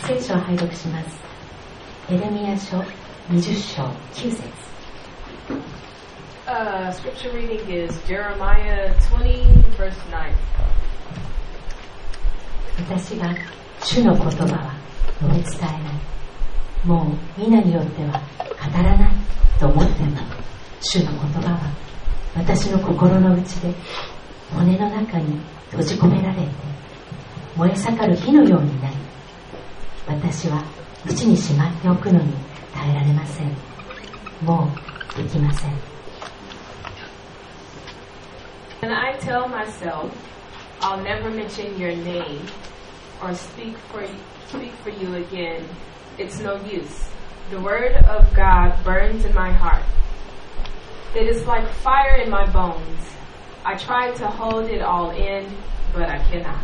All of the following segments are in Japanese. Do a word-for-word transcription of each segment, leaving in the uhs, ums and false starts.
聖書を拝読します。エレミヤ書にじゅっ章きゅう節。 Uh, scripture reading is Jeremiah twenty, verse nine. 私が主の言葉は述べ伝えない。もう皆によっては語らないと思っても、主の言葉は私の心の内で骨の中に閉じ込められて、燃え盛る火のようになり、私は内にしまっておくのに耐えられません。もうできません。 And I tell myself, I'll never mention your name or speak for speak for you again. It's no use. The word of God burns in my heart. It is like fire in my bones. I try to hold it all in, but I cannot.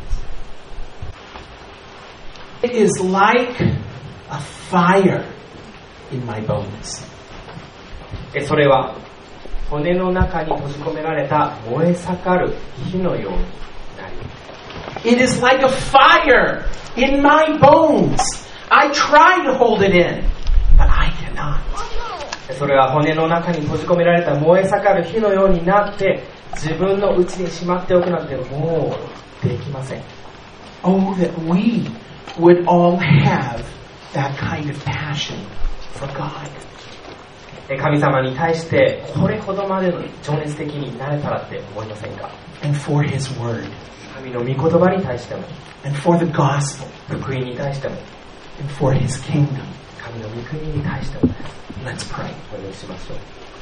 It is like a fire in my bones. それは骨の中に閉じ込められた燃え盛る火のようになり、 It is like a fire in my bones. I try to hold it in, but I cannot. それは骨の中に閉じ込められた燃え盛る火のようになって、自分の内にしまっておくなんてもうできません。 Oh, that we would all have that kind of passion for God. 神様に対してこれほどまでの情熱的になれたらって思いませんか？ And for His Word. 神の御言葉に対しても、 And for the gospel. 福音に対しても、 And for His kingdom. 神の御国に対してもです。 Let's pray. お祈りしましょう。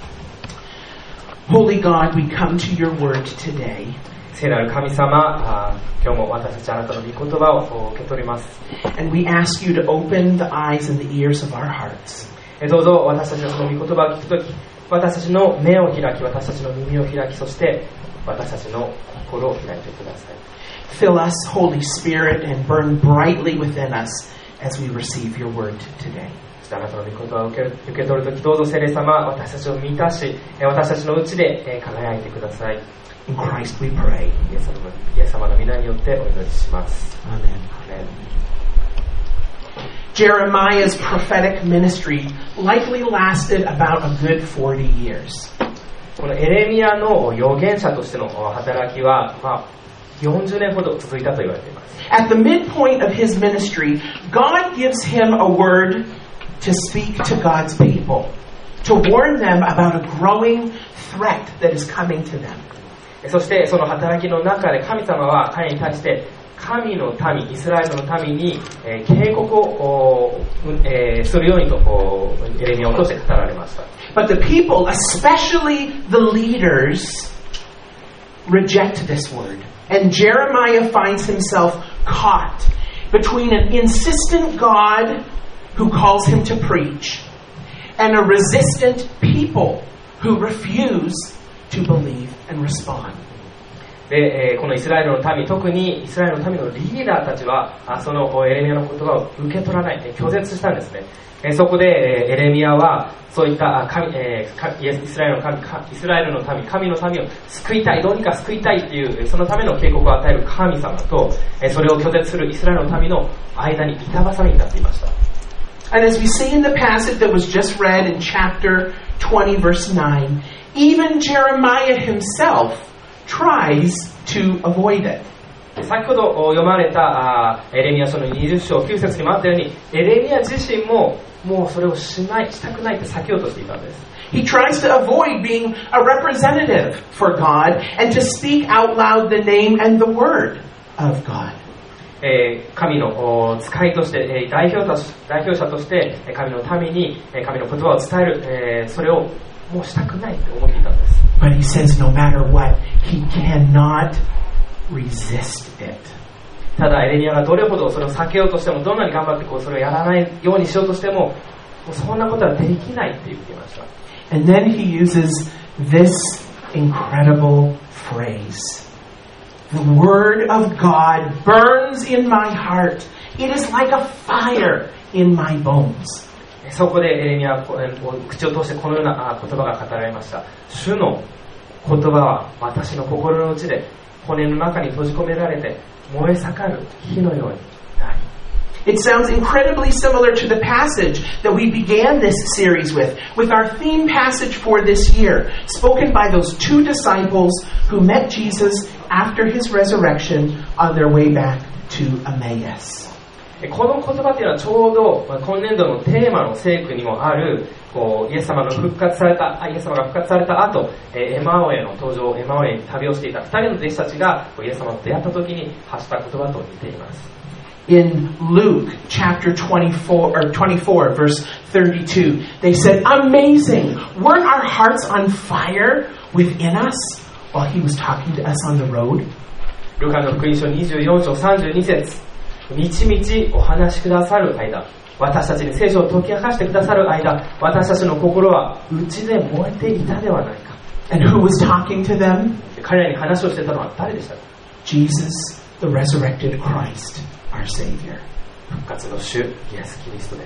Holy God, we come to your word today. 聖なる神様、今日も私たちあなたの御言葉を受け取ります。 And we ask you to open the eyes and the ears of our hearts. どうぞ私たちのその御言葉を聞くとき、私たちの目を開き、私たちの耳を開き、そして私たちの心を開いてください。 Fill us, Holy Spirit, and burn brightly within us as we receive your word today. あなたの御言葉を受け、受け取るとき、どうぞ聖霊様、私たちを満たし、私たちのうちで輝いてください。 In Christ we pray. イエス様の、イエス様の皆によってお祈りします。 Amen. Jeremiah's prophetic ministry likely lasted about a good forty years. このエレミヤの預言者としての働きは、まあ、よんじゅうねんほど続いたと言われています。 At the midpoint of his ministry, God gives him a word to speak to God's people, to warn them about a growing threat that is coming to them. そしてその働きの中で神様は彼に対して神の民、イスラエルの民に、えー、警告を、えー、するようにとエレミヤを通して語られました。 But the people, especially the leaders, reject this word. And Jeremiah finds himself caught between an insistent God who calls him to preach and a resistant people who refuse to believe and respond. で、えー、このイスラエルの民、特にイスラエルの民のリーダーたちはそのエレミヤの言葉を受け取らない、拒絶したんですね。えー、そこで、えー、エレミヤはそういった神、えー、イスラエルの神、イスラエルの民、神の民を救いたい、どうにか救いたいっていうそのための警告を与える神様と、えー、それを拒絶するイスラエルの民の間に板挟みになっていました。 And as we see in the passage that was just read in chapter twenty, verse nine, even Jeremiah himself tries to avoid it. 先ほど読まれたエレミヤ書のにじゅっ章きゅう節にもあったように、エレミヤ自身ももうそれをしない、したくないって避けようとしていたんです。 He tries to avoid being a representative for God and to speak out loud the name and the word of God. えー、神の使いとして、えー、代表とし、代表者として神の民に神の言葉を伝える、えー、それをもうしたくないと思っていたんです。 But he says no matter what, he cannot resist it. ただエレミヤがどれほどそれを避けようとしても、どんなに頑張ってこうそれをやらないようにしようとしても、もうそんなことはできないって言っていました。 And then he uses this incredible phrase. The word of God burns in my heart. It is like a fire in my bones. そこでエレミヤは口を通してこのような言葉が語られました。主の言葉は私の心の内で骨の中に閉じ込められて燃え盛る火のようになり。 It sounds incredibly similar to the passage that we began this series with, with our theme passage for this year, spoken by those two disciples who met Jesus after his resurrection on their way back to Emmaus. この言葉というのはちょうど今年度のテーマの聖句にもあるこうイエス様の復活されたイエス様が復活された後、エマオへの登場エマオへに旅をしていたふたりの弟子たちがイエス様と出会った時に発した言葉と似ています。 In Luke chapter twenty-four or twenty-four verse thirty-two, they said, "Amazing! Weren't our hearts on fire within us while he was talking to us on the road?" ルカの福音書にじゅうよん章さんじゅうに節、みちみちお話しくださる間、私たちに聖書を解き明かしてくださる間、私たちの心は内で燃えていたではないか。 And who was talking to them? 彼らに話をしていたのは誰でしたか？ Jesus, the resurrected Christ, our Savior. 復活の主イエス・キリストです。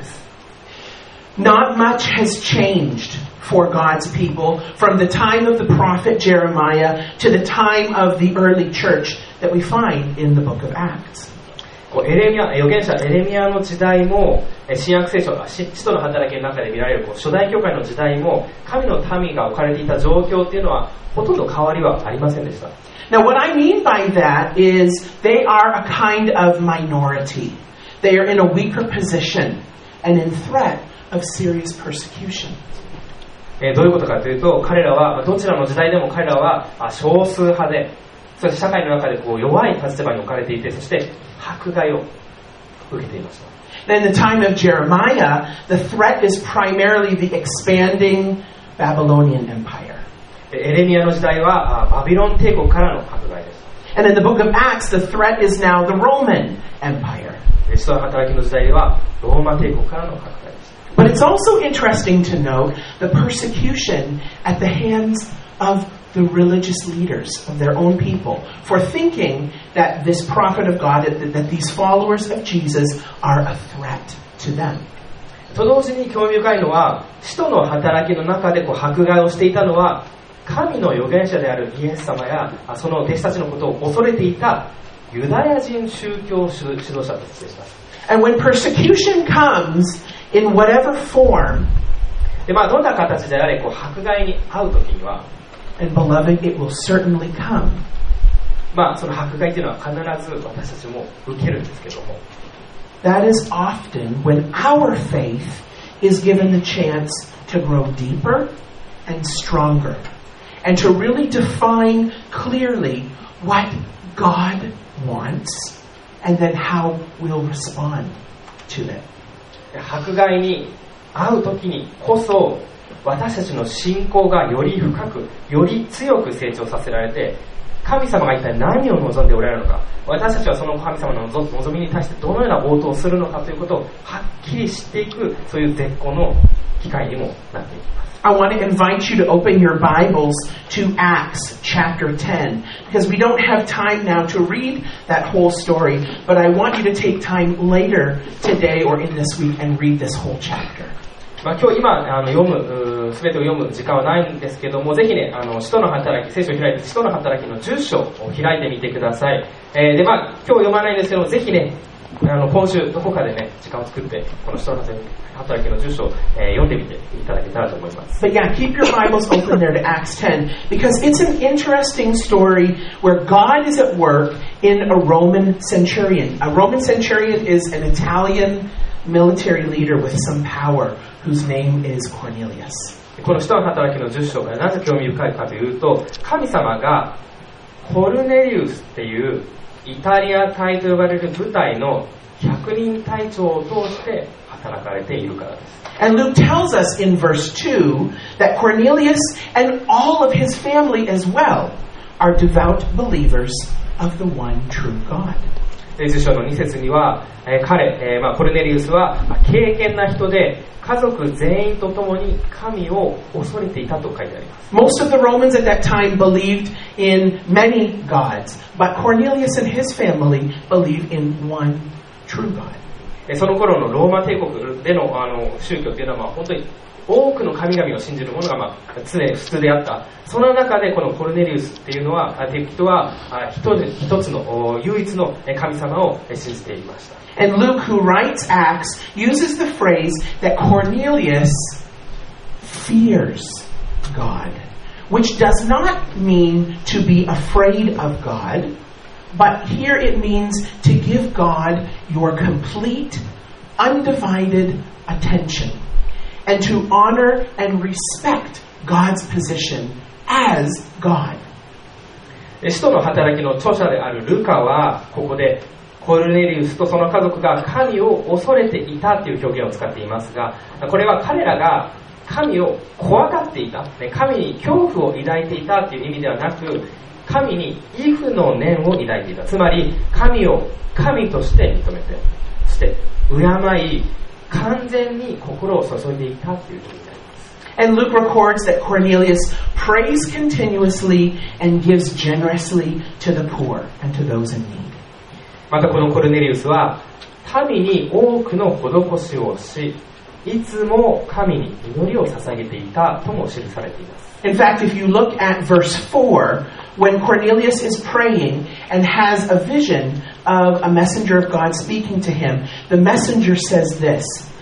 Not much has changed for God's people from the time of the prophet Jeremiah to the time of the early church that we find in the book of Acts. エレミア預言者エレミアの時代も新約聖書使徒の働きの中で見られる初代教会の時代も神の民が置かれていた状況っていうのはほとんど変わりはありませんでした。 Now what I mean by that is they are a kind of minority. They are in a weaker position and in threat of serious persecution. えー、どういうことかというと彼らはどちらの時代でも彼らは少数派でそして社会の中でこう弱い立場に置かれていてそして迫害を受けていました。 In the time of Jeremiah, the threat is primarily the expanding Babylonian Empire. エレミアの時代はバビロン帝国からの迫害です。 And in the book of Acts, the threat is now the Roman Empire. 使徒の働きの時代はローマ帝国からの迫害です。 But it's also interesting to note the persecution at the hands of the religious leaders of their own people for thinking that this prophet of God, that, that these followers of Jesus are a threat to them. と同時に興味深いのは使徒の働きの中でこう迫害をしていたのは神の預言者であるイエス様やその弟子たちのことを恐れていたユダヤ人宗教指導者たちでした。 And when persecution comes in whatever form, でまあ、どんな形であれこう迫害に遭うときには and beloved, it will certainly come. まあ、その迫害というのは必ず私たちも受けるんですけども That is often when our faith is given the chance to grow deeper and stronger and to really define clearly what God wants and then how we'll respond to it. 迫害に遭うときにこそ私たちの信仰がより深くより強く成長させられて神様が一体何を望んでおられるのか私たちはその神様の望みに対してどのような応答をするのかということをはっきり知っていくそういう絶好の機会にもなっていきます。 I want to invite you to open your Bibles to Acts chapter ten because we don't have time now to read that whole story, but I want you to take time later today or in this week and read this whole chapter. まあ、今日今あの読むすべてを読む時間はないんですけどもぜひねあの使徒の働き聖書を開いて使徒の働きのじゅっ章を開いてみてください、えー、でまあ今日読まないんですけどもぜひねあの今週どこかでね時間を作ってこの使徒の働きのじゅっ章を、えー、読んでみていただけたらと思います。 But yeah, keep your Bibles open there to Acts ten because it's an interesting story where God is at work in a Roman centurion. A Roman centurion is an Italian military leader with some power whose name is Cornelius. この使徒の働きのじゅっ章がなぜ興味深いかというと神様がコルネリウスっていうイタリア隊と呼ばれる部隊の百人隊長を通して働かれているからです。 And Luke tells us in verse two that Cornelius and all of his family as well are devout believers of the one true God. じゅっ章のに節には、えー、彼、えーまあ、コルネリウスは敬虔な人で家族全員と共に神を恐れていたと書いてあります。 Most of the Romans at that time believed in many gods, but Cornelius and his family believed in one true God. その頃のローマ帝国での、あの宗教というのはまあ本当に多くの神々を信じる者が、まあ、常に普通であった。その中でこのコルネリウスっていうのは、っていう人は一つ、一つの唯一の神様を信じていました。 And Luke, who writes Acts, uses the phrase that Cornelius fears God, which does not mean to be afraid of God, but here it means to give God your complete, undivided attention, and to honor and respect God's position as God. 使徒の働きの著者であるルカはここでコルネリウスとその家族が神を恐れていたという表現を使っていますが、これは彼らが神を怖がっていた、神に恐怖を抱いていたという意味ではなく、神に畏怖の念を抱いていた。つまり神を神として認めて、そして敬い、完全に心を注いでいたという意味になります。 And Luke records that Cornelius prays continuously and gives generously to the poor and to those in need. またこのコルネリウスは民に多くの施しをし、いつも神に祈りを捧げていたとも記されています。 In fact, if you look at verse four, when Cornelius is praying and has a vision of a messenger of God speaking to him, the messenger says this: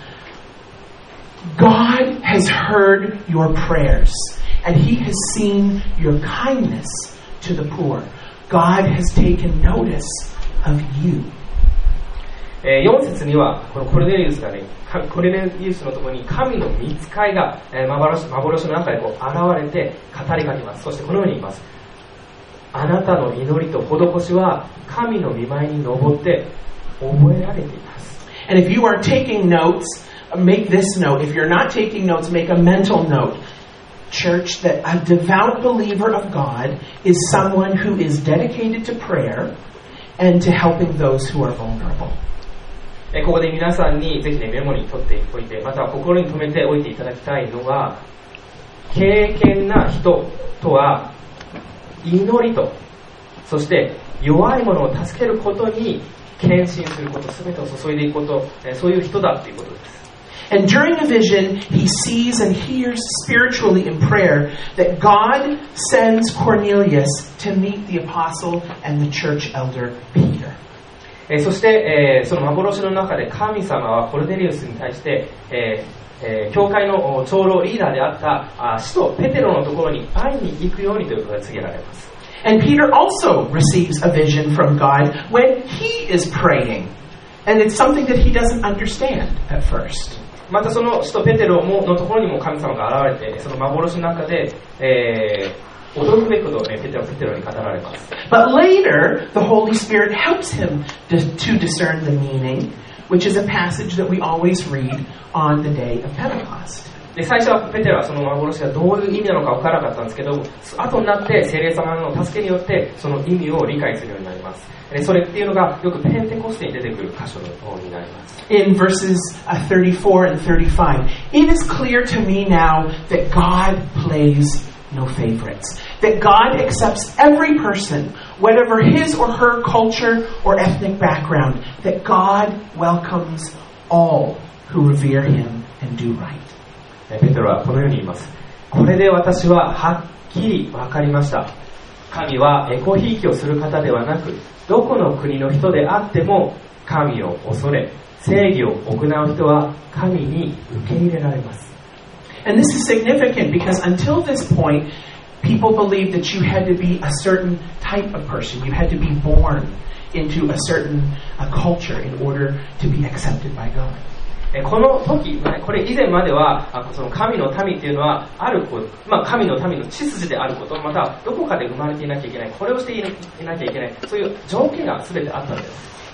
God has heard your prayers, and he has seen your kindness to the poor. God has taken notice of you. よん節にはこのコルネリウスがね、コルネリウスのところに神の御使いが幻、幻の中でこう現れて語りかけます。そしてこのように言います。あなたの祈りと施しは神の御前に登って覚えられています。 And if you are taking notes, make this note. If you're not taking notes, make a mental note. Church, that a devout believer of God is someone who is dedicated to prayer and to helping those who are vulnerable. ここで皆さんにぜひねメモに取っておいて、また心に留めておいていただきたいのは、敬虔な人とは祈りと、そして弱い者を助けることに献身すること、全てを注いでいくこと、そういう人だということです。 And during a vision, he sees and hears spiritually in prayer that God sends Cornelius to meet the apostle and the church elder Peter. えー、そして、えー、その幻の中で神様はコルネリウスに対して、えーえー、教会の長老リーダーであったあ使徒ペテロのところに会いに行くようにということが告げられます。 And Peter also receives a vision from God when he is praying. And it's something that he doesn't understand at first. またその使徒ペテロものところにも神様が現れて、その幻の中で、えー、驚くべきことをね、ペテロ、ペテロに語られます。 But later, the Holy Spirit helps him to, to discern the meaning, which is a passage that we always read on the day of Pentecost. で最初はペテロはその幻がどういう意味なのか分からなかったんですけど、後になって聖霊様の助けによってその意味を理解するようになります。でそれっていうのがよくペンテコステに出てくる箇所になります。 In verses thirty-four and thirty-five, it is clear to me now that God plays no favorites. That God accepts every person, whatever his or her culture or ethnic background. That God welcomes all who revere him and do right. ペテロはこのように言います。これで私ははっきり分かりました。神はエコひいきをする方ではなく、どこの国の人であっても神を恐れ、正義を行う人は神に受け入れられます。 And this is significant because until this point, people believed that you had to be a certain type of person. You had to be born into a certain a culture in order to be accepted by God. この時、これ以前まではその神の民というのはあること、まあ、神の民の血筋であること、またどこかで生まれていなきゃいけない、これをしていなきゃいけない、そういう条件が全てあったんです。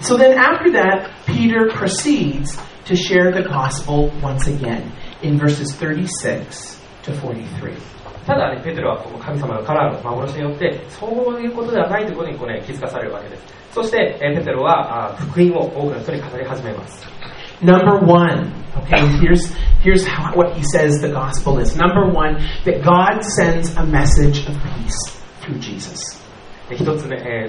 So then after that, Peter proceeds to share the gospel once again in verses thirty-six to forty-three. ただね、ペテロはこの神様からの幻によってそういうことではないということにこう、ね、気づかされるわけです。そしてペテロは福音を多くの人に語り始めます。 Number one, okay, here's, here's how, what he says the gospel is. Number one, that God sends a message of peace through Jesus. 一つね、えー、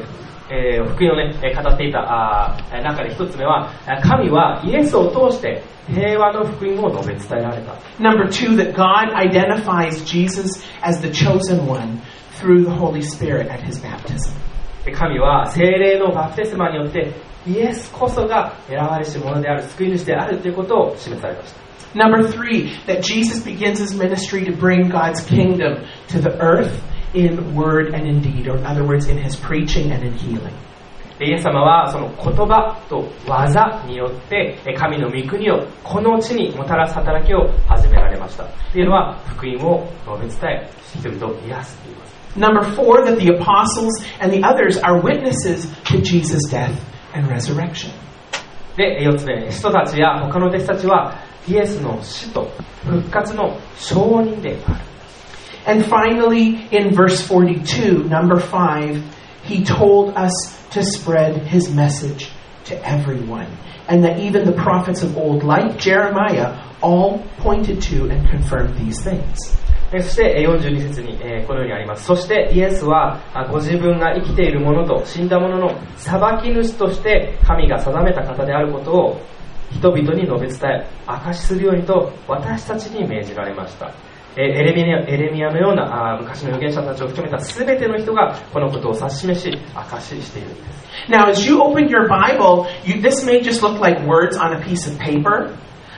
えー、福音をね語っていたあ中で一つ目は、神はイエスを通して平和の福音を述べ伝えられた。 Number two, that God identifies Jesus as the chosen one through the Holy Spirit at his baptism. 神は聖霊のバプテスマによってイエスこそが選ばれし者である、救い主であるということを示されました。 Number three, that Jesus begins his ministry to bring God's kingdom to the earth in word and in deed, or in other words, in his preaching and in healing. イエス様はその言葉と技によって神の御国をこの地にもたらす働きを始められました。というのは福音を述べ伝え、人々を癒すと言います。 Number four, that the apostles and the others are witnesses to Jesus' death and resurrection. で、四つ目、人たちや他の弟子たちはイエスの死と復活の証人である。 And finally, in verse forty-two, number five, he told us to spread his message to everyone. And that even the prophets of old, like Jeremiah, all pointed to and confirmed these things. そしてよんじゅうに節にこのようにあります。そしてイエスはご自分が生きている者と死んだ者の裁き主として神が定めた方であることを人々に述べ伝え、証しするようにと私たちに命じられました。エレミア、エレミアのような昔の預言者たちを含めた全ての人がこのことを指し示し、証ししているんです。 Now, as you open your Bible, you, this may just look like words on a piece of paper,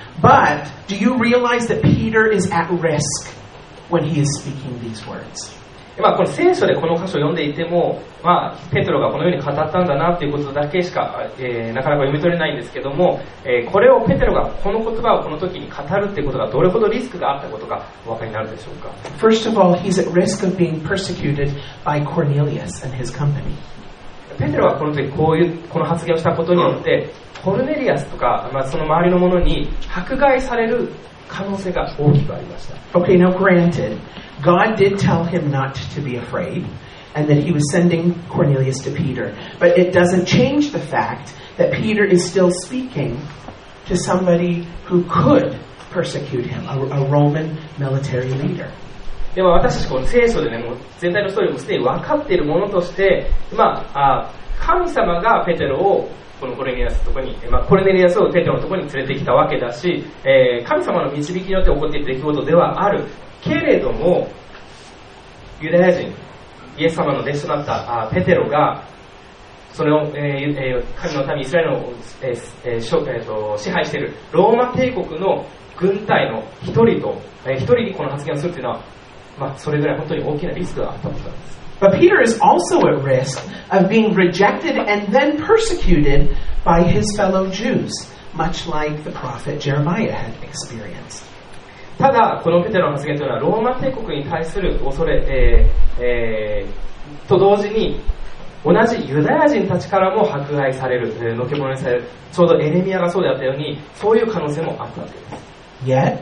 but do you realize that Peter is at risk when he is speaking these words? まあ、この聖書でこの箇所を読んでいても、まあ、ペテロがこのように語ったんだなということだけしか、えー、なかなか読み取れないんですけども、えー、これをペテロがこの言葉をこの時に語るということがどれほどリスクがあったことがお分かりになるでしょうか。 First of all, he's at risk of being persecuted by Cornelius and his company. ペテロはこの時こういうこの発言をしたことによってコルネリアスとか、まあ、その周りの者に迫害される可能性が大きくありました。 Okay, now granted, God did tell him not to be afraid and that he was sending Cornelius to Peter. But it doesn't change the fact that Peter is still speaking to somebody who could persecute him, a, a Roman military leader. でも私たちこの聖書でね、もう全体のストーリーもすでに分かっているものとして、まあ、あ神様がペテロをこのコルネリアスのところに、まあ、コルネリアスをペテロのところに連れてきたわけだし、えー、神様の導きによって起こっている出来事ではあるけれども、ユダヤ人イエス様の弟子となったあペテロがそれを、えーえー、神の民イスラエルを、えーえーえー、と支配しているローマ帝国の軍隊の一人と、えー、一人にこの発言をするというのは、まあ、それぐらい本当に大きなリスクがあったことなんです。 But Peter is also at risk of being rejected and then persecuted by his fellow Jews, much like the prophet Jeremiah had experienced. ただ、このペテロの発言というのはローマ帝国に対する恐れ、えーえー、と同時に同じユダヤ人たちからも迫害される、えー、のけ者にされる、ちょうどエレミヤがそうであったように、そういう可能性もあったわけです。 Yet,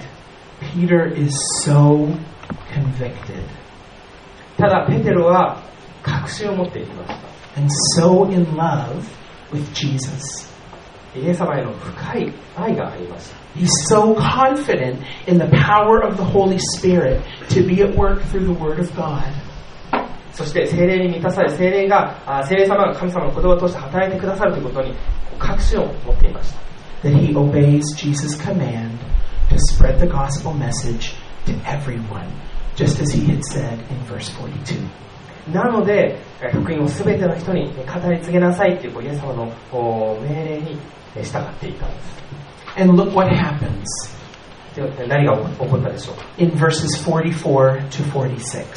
Peter is so convicted. ただペテロは確信を持っていきました。 And so in love with Jesus. イエス様への深い愛がありました。 He's so confident in the power of the Holy Spirit to be at work through the Word of God. そして聖霊に満たされ、聖霊が聖霊様が神様の言葉を通して働いてくださるということに確信を持っていました。 That he obeys Jesus' command to spread the gospel message to everyone, just as he had said in verse forty-two. なので福音をすべての人に語り継げなさいというイエス様の命令に従っていたんです。 And look what happens. 何が起こったでしょうか。 In verses forty-four to forty-six.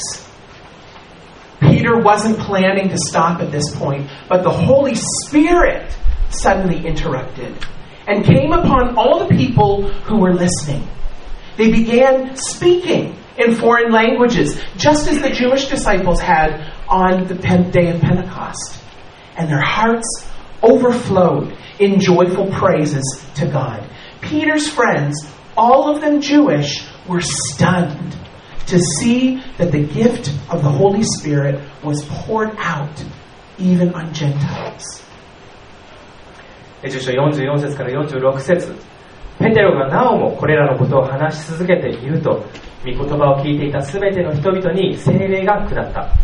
Peter wasn't planning to stop at this point, but the Holy Spirit suddenly interrupted and came upon all the people who were listening. They began speaking in foreign languages, just as the Jewish disciples had on the day of Pentecost. And their hearts overflowed in joyful praises to God. Peter's friends, all of them Jewish, were stunned to see that the gift of the Holy Spirit was poured out even on Gentiles. じゅう章よんじゅうよん節からよんじゅうろく節、ペテロがなおもこれらのことを話し続けていると、御言葉を聞いていたすべての人々に聖霊が下った。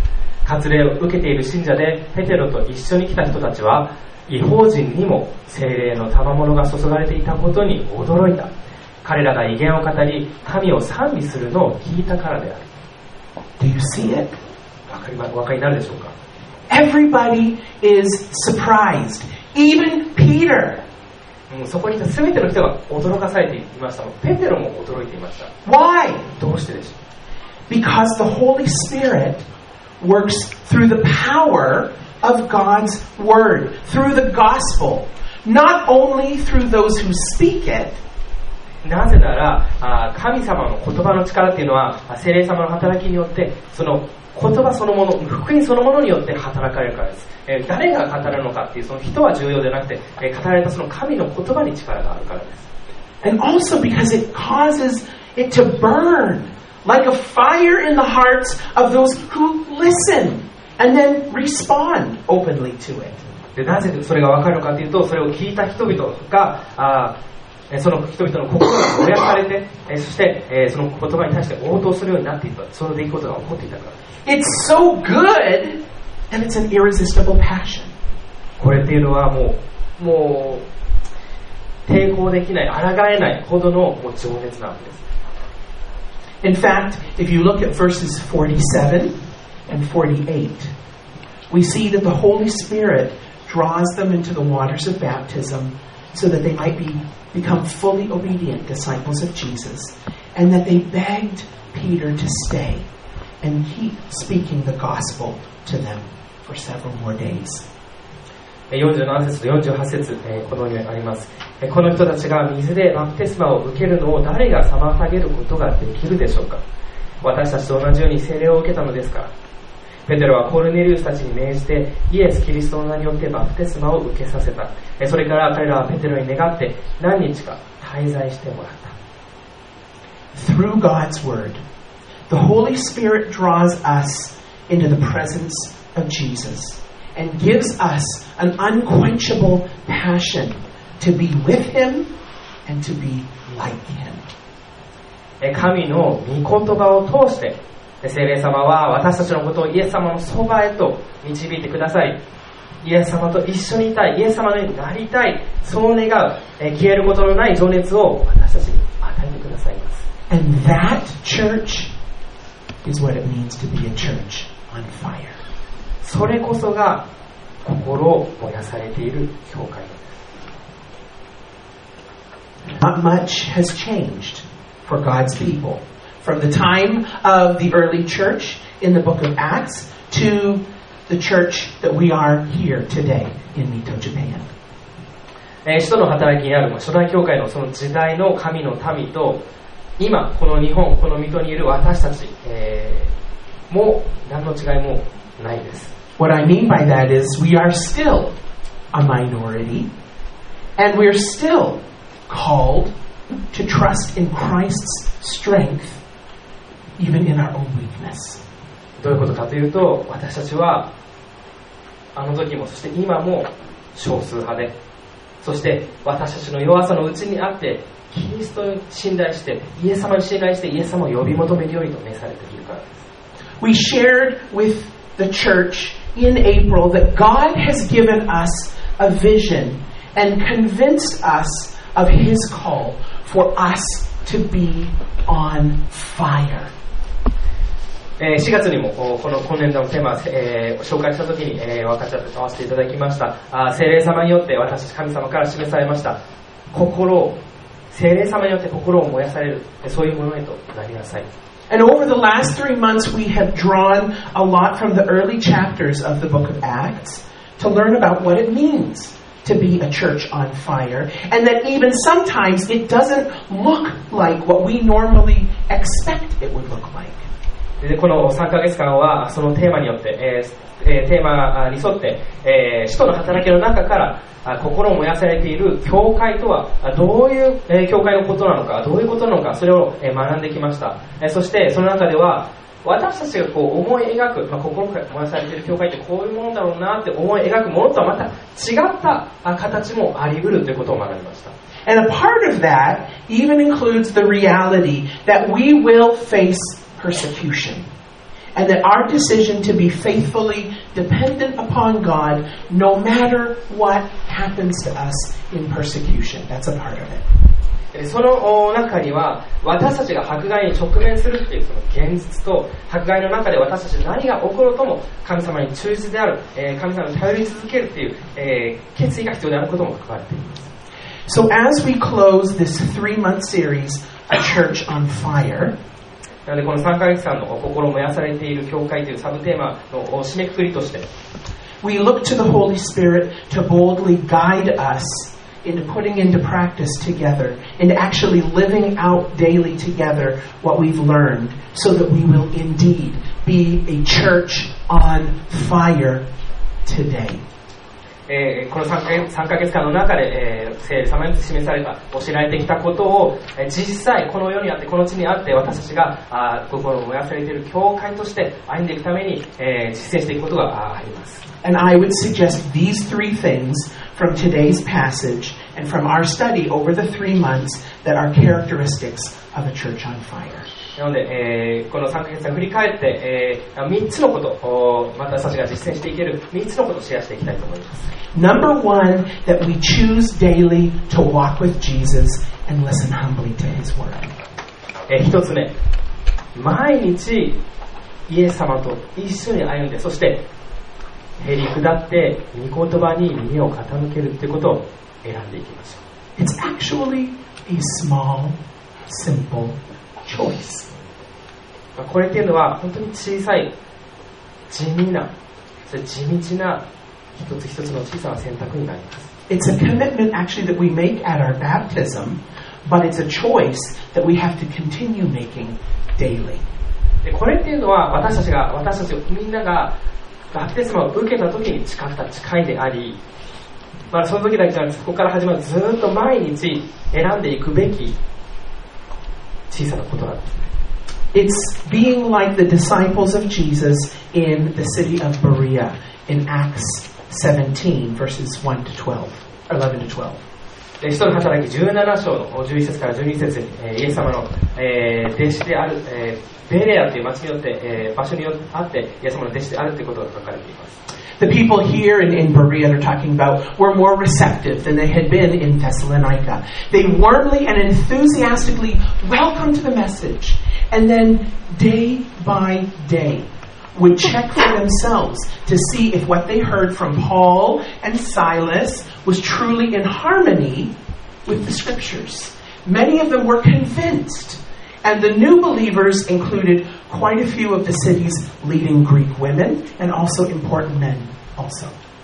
割礼を受けている信者でペテロと一緒に来た人たちは、異邦人にも聖霊の賜物が注がれていたことに驚いた。彼らが異言を語り、神を賛美するのを聞いたからである。 Do you see it? わかりま、お分かりになるでしょうか。 Everybody is surprised. Even Peter. もうそこにいた全ての人が驚かされていました。ペテロも驚いていました。 Why? どうしてでしょう。 Because the Holy Spirit works through the power of God's Word, through the Gospel, not only through those who speak it, なぜなら、あ神様の言葉の力っていうのは、聖霊様の働きによって、その言葉そのもの、福音そのものによって働かれるからです。えー、誰が語るのかっていう、その人は重要でなくて、えー、語られたその神の言葉に力があるからです。 and also because it causes it to burn like a fire in the hearts of those who listen and then respond openly to it. でなぜそれが分かるのかというと、それを聞いた人々が、あその人々の心が燃やされて、えそして、えその言葉に対して応答するようになっていった。その出来事が起こっていたから。 It's so good that it's an irresistible passion. これっていうのはもう、もう抵抗できない、抗えないほどのもう情熱なわけです。 In fact, if you look at verses forty-seven and forty-eight, we see that the Holy Spirit draws them into the waters of baptism so that they might be become fully obedient disciples of Jesus, and that they begged Peter to stay and keep speaking the gospel to them for several more days. よんじゅうなな節とよんじゅうはち節、えー、このようにあります。えー、この人たちが水でバプテスマを受けるのを誰が妨げることができるでしょうか。私たちと同じように聖霊を受けたのですから。ペテロはコルネリウスたちに命じてイエス・キリストの名によってバプテスマを受けさせた。それから彼らはペテロに願って何日か滞在してもらった。 Through God's Word, the Holy Spirit draws us into the presence of Jesus and gives us an unquenchable passion to be with Him and to be like Him. 神の御言葉を通して聖霊様は私たちのことをイエス様のそばへと導いてください。イエス様と一緒にいたい、イエス様のようになりたい、そう願う、え消えることのない情熱を私たちに与えてくださいます。 And that church is what it means to be a church on fire. それこそが心を燃やされている教会です。 Not much has changed for God's people.From the time of the early church in the book of Acts to the church that we are here today in Mito, Japan. 使徒の働きにある初代教会のその時代の神の民と今この日本この水戸にいる私たち、えー、もう何の違いもないです。 What I mean by that is we are still a minority and we're still called to trust in Christ's strength.Even in our own weakness. どういうことかというと、私たちはあの時もそして今も少数派で、そして私たちの弱さのうちにあってキリストに信頼してイエス様に信頼してイエス様を呼び求めるようにと召されているからです。 We shared with the church in April that God has given us a vision and convinced us of His call for us to be on fire. しがつにもこの今年度のテーマを、えー、紹介したときに、えー、分かち合わせていただきました。あ聖霊様によって私たち神様から示されました心を聖霊様によって心を燃やされるそういうものへとなりなさい。 And over the last three months we have drawn a lot from the early chapters of the book of Acts to learn about what it means to be a church on fire and that even sometimes it doesn't look like what we normally expect it would look like. でこのさんかげつかんはそのテーマによって、えーえー、テーマに沿って、えー、使徒の働きの中から心を燃やされている教会とはどういう、えー、教会のことなのかどういうことなのかそれを、えー、学んできました、えー、そしてその中では私たちがこう思い描く、まあ、心が燃やされている教会ってこういうものだろうなって思い描くものとはまた違った形もあり得るということを学びました。 And a part of that even includes the reality that we will face persecution And that our decision to be faithfully dependent upon God, no matter what happens to us in persecution. That's a part of it. その中には私たちが迫害に直面するというその現実と、迫害の中で私たち何が起ころうとも神様に忠実である、神様に頼り続けるという決意が必要であることも書かれています。 So as we close this three-month series, A Church on Fire, なのでこのさんかげつかんの心を燃やされている教会というサブテーマの締めくくりとして、 we look to the Holy Spirit to boldly guide us into putting into practice together, into actually living out daily together what we've learned, so that we will indeed be a church on fire today. えー、このさんかげつ、さんかげつかんの中で、えー、聖霊様に示された、教えられてきたことを、えー、実際この世にあってこの地にあって私たちがあ心を燃やされている教会として歩んでいくために、えー、実践していくことがあります。 And I would suggest these three things from today's passage and from our study over the three months that are characteristics of a church on fire. なので、えー、このさんかげつを振り返って、えー、みっつのことを私たちが実践していけるみっつのことをシェアしていきたいと思います。 Number one, that we choose daily to walk with Jesus and listen humbly to His word. えー、一つ目、毎日イエス様と一緒に歩んで、そしてへり下って御言葉に耳を傾けるということを選んでいきましょう。 It's actually a small, simple choice. これっていうのは本当に小さい、地味な、それ地道な一つ一つの小さな選択になります。 It's a commitment actually that we make at our baptism, but it's a choice that we have to continue making daily. でこれっていうのは私たちが、私たちみんながバプテスマを受けた時に誓った誓いであり、まあ、その時だけじゃなくてそこから始まるずっと毎日選んでいくべき小さなことなんです。 It's being like the disciples of Jesus in the city of Berea in Acts seventeen, verses one to twelve, eleven to twelve. 使徒の働きじゅうなな章のじゅういち節からじゅうに節に、えー、イエス様の、えー、弟子である、えー、ベレアという町によって、えー、場所によってあってイエス様の弟子であるということが書かれています。 The people here in, in Berea they're talking about were more receptive than they had been in Thessalonica. They warmly and enthusiastically welcomed the message, and then day by day would check for themselves to see if what they heard from Paul and Silas was truly in harmony with the scriptures. Many of them were convinced, and the new believers included quite a few of the city's leading Greek women and also important men also.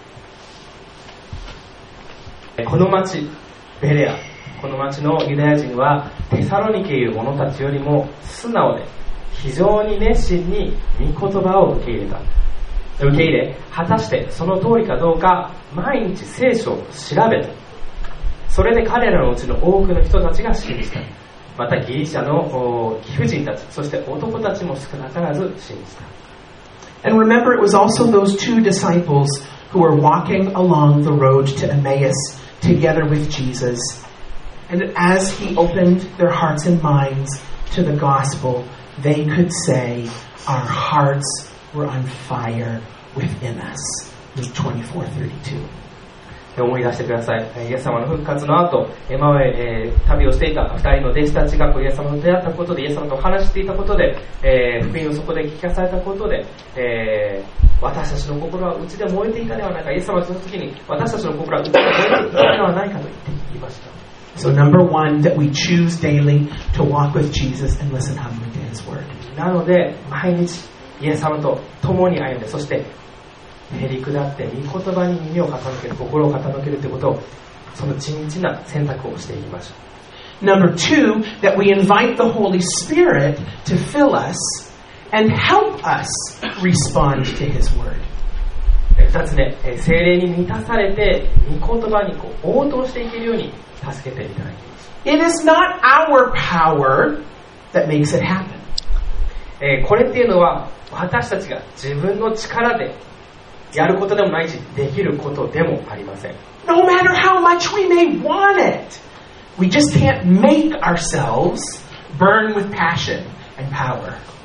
この町ベレア、この町のユダヤ人はテサロニケいる者たちよりも素直で非常に熱心に御言葉を受け入れた。受け入れ、果たしてその通りかどうか毎日聖書を調べた。それで彼らのうちの多くの人たちが信じた。またギリシャの貴婦人たち、そして男たちも少なからず信じた。 And remember, it was also those two disciples who were walking along the road to Emmaus together with Jesus. And as he opened their hearts and minds to the gospel, they could say, our hearts were on fire within us. Luke twenty-four thirty-two. 思い出してください。イエス様の復活の後、エマウエ、えー、旅をしていたふたりの弟子たちがイエス様と出会ったことで、イエス様と話していたことで、えー、福音をそこで聞かされたことで、えー、私たちの心はうちで燃えていたではないか、イエス様がその時に私たちの心はうちで燃えていたではないかと言って言いました。 So number one, that we choose daily to walk with Jesus and listen humbly to His word. なので毎日イエス様と共に歩んで、そしてへり下って御言葉に耳を傾ける、心を傾けるということを、その地道な選択をしていきましょう。 Number two, that we invite the Holy Spirit to fill us and help us respond to His word. 二つ目、聖霊に満たされて御言葉にこう応答していけるように助けていただきます。 It is not our power that makes it happen. えー、これっていうのは私たちが自分の力でやることでもないし、できることでもありません。 No matter how much we may want it, we just can't make ourselves burn with passion and power.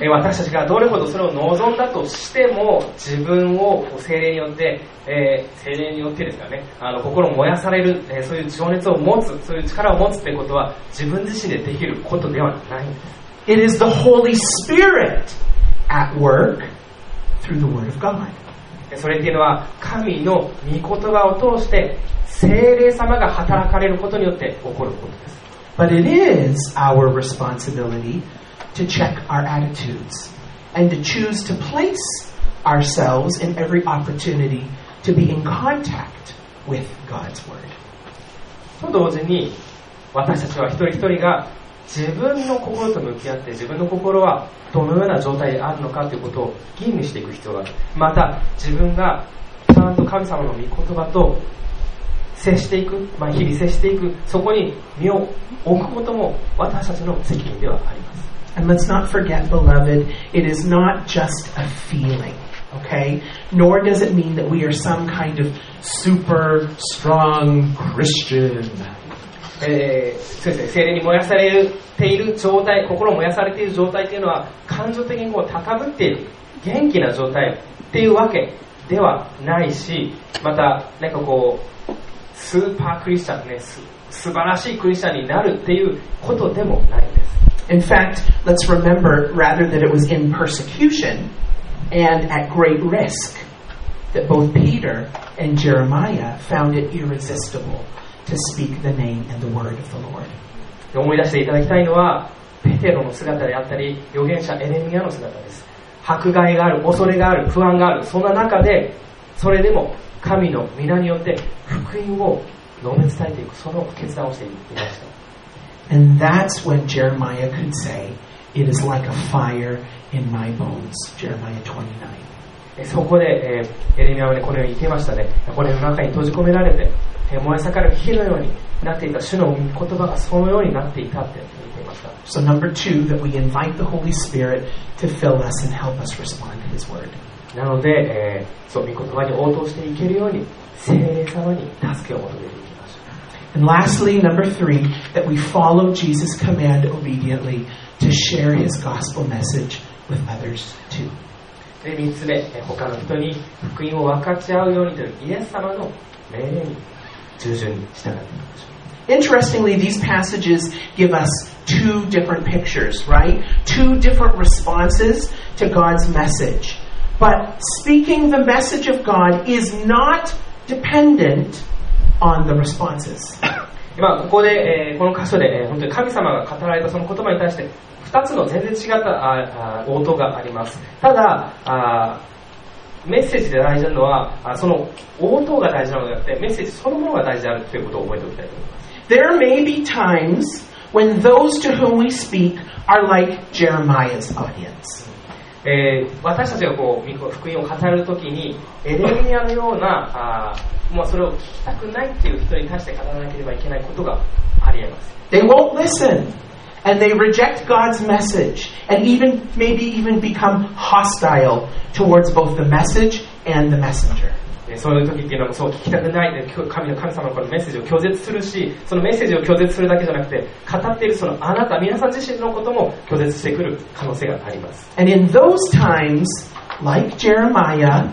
えー私たちがどれほどそれを望んだとしても、自分を聖霊によって、えー、聖霊によってですからね、あの心を燃やされる、えー、そういう情熱を持つ、そういう力を持つってことは自分自身でできることではないんです。 It is the Holy Spirit at work through the Word of God. それっていうのは神の御言葉を通して聖霊様が働かれることによって起こることです。 But it is our responsibility to check our attitudes and to choose to place ourselves in every opportunity to be in contact with God's Word. と同時に私たちは一人一人が自分の心と向き合って自分の心はどのような状態であるのかということを吟味していく必要がある。また自分がちゃんと神様の御言葉と接していく、まあ、日々接していく、そこに身を置くことも私たちの責任ではあります。 And let's not forget, beloved, it is not just a feeling, okay? Nor does it mean that we are some kind of super strong Christian. えー、そうですね、聖霊に燃やされている状態、心燃やされている状態というのは感情的にこう高ぶっている元気な状態っていうわけではないし、またなんかこうスーパークリスチャンね、す素晴らしいクリスチャンになるっていうことでもないんです。 In fact, let's remember rather that it was in persecution and at great risk that both Peter and Jeremiah found it irresistible to speak the name and the word of the Lord. 思い出していただきたいのはペテロの姿であったり預言者エレミヤの姿です。迫害がある、恐れがある、不安がある、そんな中でそれでも神の皆によって福音を述べ伝えていく、その決断をしていました。 And that's when Jeremiah could say, "It is like a fire in my bones." Jeremiah twenty-nine. そこで、えー、エレミヤは、ね、このように言っていましたね。これの中に閉じ込められて、えー、燃え盛る火のようになっていた主の言葉がそのようになっていたって言っていました。 So number two, that we invite the Holy Spirit to fill us and help us respond to His word. なので、えー、そう御言葉に応答していけるように聖霊様に助けを求めていきましょう。 And lastly, number three, that we follow Jesus' command obediently to share His gospel message with others too. でみっつめ、他の人に福音を分かち合うようにというイエス様の命令に従順に従っていきましょう。 Interestingly, these passages give us two different pictures, right? Two different responses to God's message. But speaking the message of God is not dependent on the responses. 今ここで、えー、この箇所で、えー、本当に神様が語られたその言葉に対してふたつの全然違ったああ応答があります。ただあメッセージで大事なのはあその応答が大事なのであってメッセージそのものが大事であるということを覚えておきたいと思います。 There may be times when those to whom we speak are like Jeremiah's audience. えー、私たちがこう福音を語るときにエレミヤのようなあもうそれを聞きたくないっていう人に対して語らなければいけないことがあり得ます。 They won't listen, and they reject God's message, and even maybe even become hostile towards both the message and the messenger. そういう時っていうのはそう聞きたくない神の神様のこのメッセージを拒絶するし、そのメッセージを拒絶するだけじゃなくて語っているそのあなた皆さん自身のことも拒絶してくる可能性があります。 And in those times, like Jeremiah,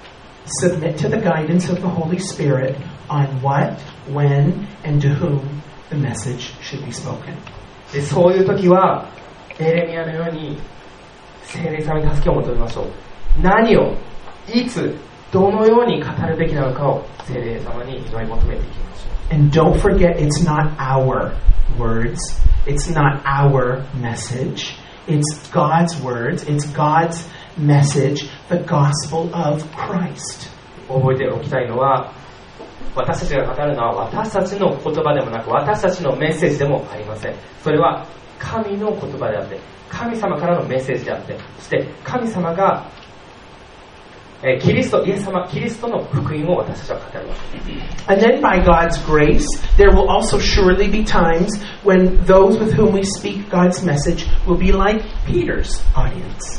submit to the guidance of the Holy Spirit on what, when, and to whom the message should be spoken. でそういう時はエレミヤのように聖霊様に助けを求めましょう。何をいつどのように語るべきなのかを聖霊様に祈り求めていきましょう。 And don't forget, it's not our words, it's not our message, it's God's words, it's God's message, the gospel of Christ. 覚えておきたいのは、私たちが語るのは私たちの言葉でもなく私たちのメッセージでもありません。それは神の言葉であって、神様からのメッセージであって、そして神様がキリスト、イエス様、キリストの福音を私たちは語るわけです。 And then by God's grace, there will also surely be times when those with whom we speak God's message will be like Peter's audience.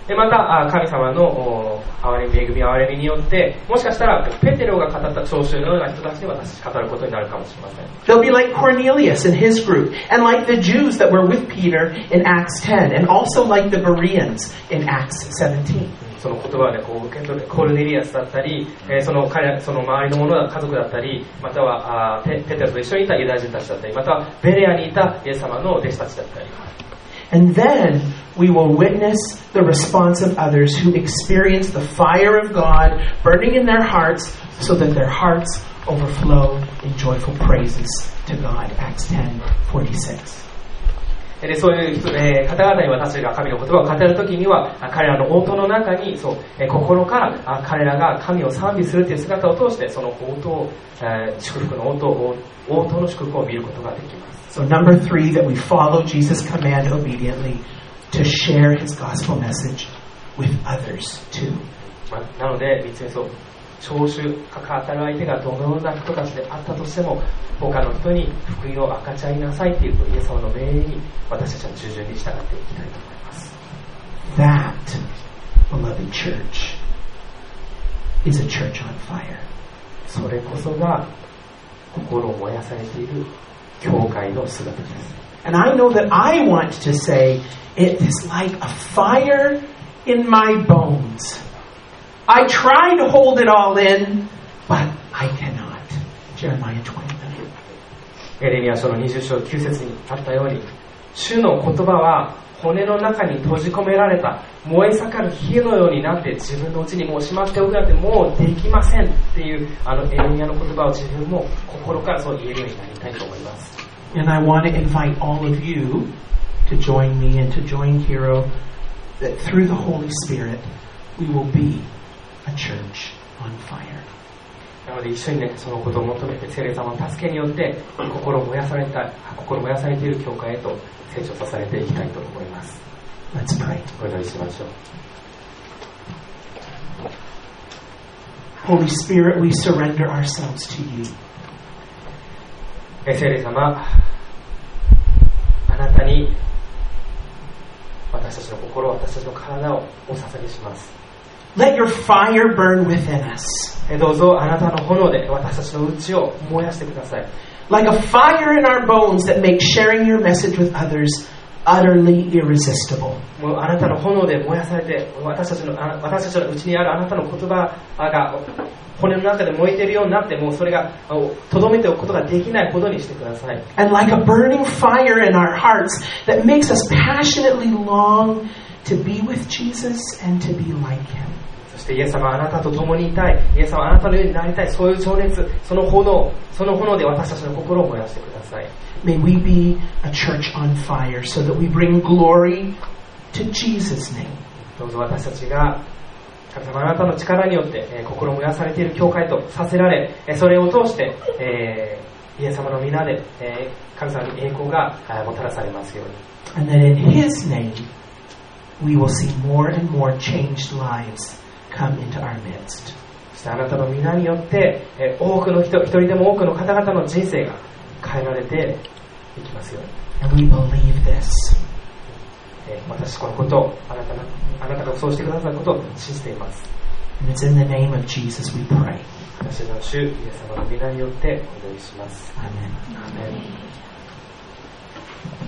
でまたあ神様の憐れみ恵み憐れみによってもしかしたらペテロが語った聴衆のような人たちに私語ることになるかもしれません。 They'll be like Cornelius and his group, and like the Jews that were with Peter in Acts ten, and also like the Bereans in Acts seventeen. その言葉をね、こう受け取るコルネリアスだったり、えー、その彼その周りの者家族だったり、またはあ ペ, ペテロと一緒にいたユダヤ人たちだったり、またはベレアにいたイエス様の弟子たちだったり。 And then we will witness the response of others who experience the fire of God burning in their hearts, so that their hearts overflow in joyful praises to God. Acts ten forty-six. でそういう、えー、方々に私が神の言葉を語るときには彼らの応答の中にそう、えー、心からあ彼らが神を賛美するという姿を通してその応答、えー、祝福の応答応答の祝福を見ることができます。 So number three, that we follow Jesus' command obediently to share his gospel message with others too. まあ、なのでみっつめ、そう聴衆関わったる相手がどのような人たちであったとしても他の人に福音を分かち合いなさいというイエス様の命令に私たちは従順に従っていきたいと思います。 That, beloved church, is a church on fire. それこそが心を燃やされている教会の姿です。 And I know that I want to say it is like a fire in my bones. I try to hold it all in, but I cannot. Jeremiah twenty-nine. エレミヤ書のにじゅう章きゅう節にあったように、主の言葉は骨の中に閉じ込められた燃え盛る火のようになって自分のうちにもうしまっておくなんてもうできませんっていうあのエレミヤの言葉を自分も心からそう言えるようになりたいと思います。 And I want to invite all of you to join me and to join Hero, that through the Holy Spirit we will be a church on fire. なので一緒にね、そのことを求めて聖霊様の助けによって心燃やされた心燃やされている教会へと成長させていきたいと思います。 Let's pray. お祈りしましょう。 Holy Spirit, we surrender ourselves to you. 聖霊様、あなたに私たちの心、私たちの体をお捧げします。 Let your fire burn within us. どうぞあなたの炎で私たちの内を燃やしてください。 Like a fire in our bones that makes sharing your message with others utterly irresistible. もうあなたの炎で燃やされて、私たちの私たちの内にあるあなたの言葉が骨の中で燃えているようになって、もうそれがとどめておくことができないほどにしてください。 And like a burning fire in our hearts that makes us passionately long to be with Jesus and to be like him. そしてイエス様、あなたと共にいたい、イエス様、あなたのようになりたい、そういう情熱、その炎、その炎で私たちの心を燃やしてください。 May we be a church on fire so that we bring glory to Jesus' name. どうぞ私たちが神様、あなたの力によって、えー、心燃やされている教会とさせられ、えー、それを通して、えー、イエス様の皆で、えー、神様に栄光がもたらされますように。 And that in his name we will see more and more changed lives come into our midst. そしてあなたの皆によって、えー、多くの人、一人でも多くの方々の人生が変えられていきますように。 And we believe this. えー、私このことをあなたのあなたがそうしてくださることを信じています。 And it's in the name of Jesus we pray. 私の主イエス様の皆によってお祈りします。 Amen. アーメン。